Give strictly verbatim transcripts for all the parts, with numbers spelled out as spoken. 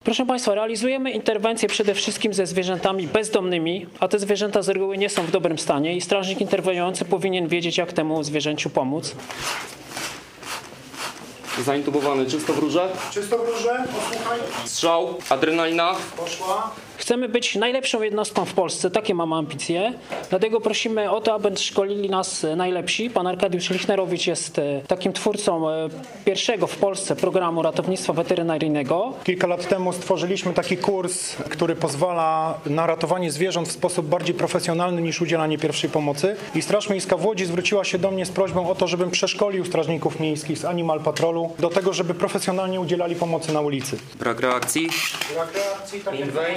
Proszę Państwa, realizujemy interwencje przede wszystkim ze zwierzętami bezdomnymi, a te zwierzęta z reguły nie są w dobrym stanie i strażnik interweniujący powinien wiedzieć, jak temu zwierzęciu pomóc. Zaintubowany, czysto w rurze. Czysto w rurze, posłuchaj. Strzał, adrenalina. Poszła. Chcemy być najlepszą jednostką w Polsce, takie mamy ambicje. Dlatego prosimy o to, aby szkolili nas najlepsi. Pan Arkadiusz Lichnerowicz jest takim twórcą pierwszego w Polsce programu ratownictwa weterynaryjnego. Kilka lat temu stworzyliśmy taki kurs, który pozwala na ratowanie zwierząt w sposób bardziej profesjonalny niż udzielanie pierwszej pomocy. I Straż Miejska w Łodzi zwróciła się do mnie z prośbą o to, żebym przeszkolił strażników miejskich z Animal Patrolu do tego, żeby profesjonalnie udzielali pomocy na ulicy. Brak reakcji. Brak reakcji, tak jak Inwej.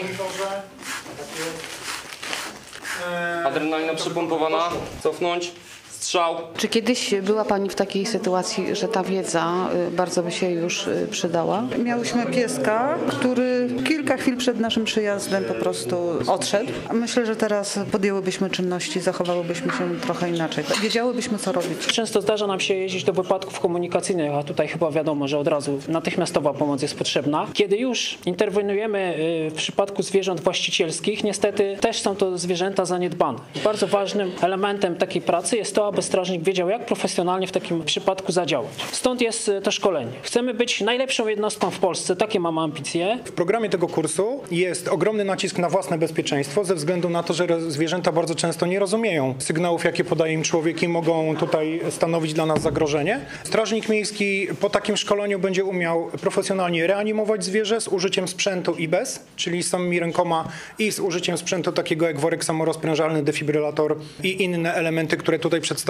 Eee, Adrenalina przypompowana. Cofnąć. Strzał. Czy kiedyś była Pani w takiej sytuacji, że ta wiedza y, bardzo by się już y, przydała? Miałyśmy pieska, który kilka chwil przed naszym przyjazdem po prostu odszedł. Myślę, że teraz podjęłybyśmy czynności, zachowałybyśmy się trochę inaczej. Wiedziałybyśmy, co robić. Często zdarza nam się jeździć do wypadków komunikacyjnych, a tutaj chyba wiadomo, że od razu natychmiastowa pomoc jest potrzebna. Kiedy już interweniujemy w przypadku zwierząt właścicielskich, niestety też są to zwierzęta zaniedbane. Bardzo ważnym elementem takiej pracy jest to, aby strażnik wiedział, jak profesjonalnie w takim przypadku zadziałać. Stąd jest to szkolenie. Chcemy być najlepszą jednostką w Polsce, takie mamy ambicje. W programie tego kursu jest ogromny nacisk na własne bezpieczeństwo ze względu na to, że zwierzęta bardzo często nie rozumieją sygnałów, jakie podaje im człowiek i mogą tutaj stanowić dla nas zagrożenie. Strażnik miejski po takim szkoleniu będzie umiał profesjonalnie reanimować zwierzę z użyciem sprzętu i bez, czyli z samymi rękoma i z użyciem sprzętu takiego jak worek samorozprężalny, defibrylator i inne elementy, które tutaj przedstawiliśmy.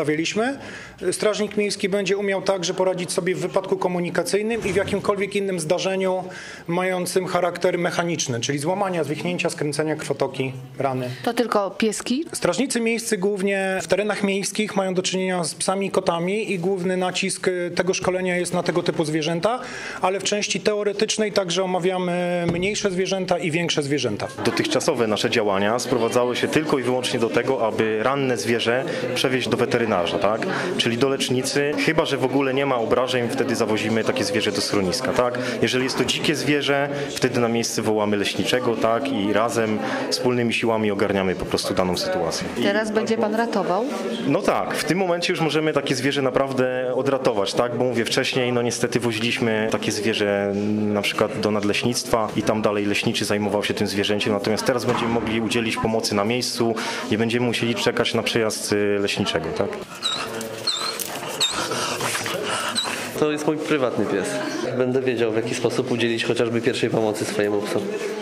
Strażnik miejski będzie umiał także poradzić sobie w wypadku komunikacyjnym i w jakimkolwiek innym zdarzeniu mającym charakter mechaniczny, czyli złamania, zwichnięcia, skręcenia krwotoki, rany. To tylko pieski? Strażnicy miejscy głównie w terenach miejskich mają do czynienia z psami i kotami i główny nacisk tego szkolenia jest na tego typu zwierzęta, ale w części teoretycznej także omawiamy mniejsze zwierzęta i większe zwierzęta. Dotychczasowe nasze działania sprowadzały się tylko i wyłącznie do tego, aby ranne zwierzę przewieźć do weterynarza, tak? Czyli do lecznicy, chyba że w ogóle nie ma obrażeń, wtedy zawozimy takie zwierzę do schroniska, tak? Jeżeli jest to dzikie zwierzę, wtedy na miejsce wołamy leśniczego, tak? I razem wspólnymi siłami ogarniamy po prostu daną sytuację. Teraz będzie Pan ratował? No tak, w tym momencie już możemy takie zwierzę naprawdę odratować, tak? Bo mówię, wcześniej no niestety woziliśmy takie zwierzę na przykład do nadleśnictwa i tam dalej leśniczy zajmował się tym zwierzęciem, natomiast teraz będziemy mogli udzielić pomocy na miejscu, nie będziemy musieli czekać na przyjazd leśniczego, tak? To jest mój prywatny pies. Będę wiedział, w jaki sposób udzielić chociażby pierwszej pomocy swojemu psu.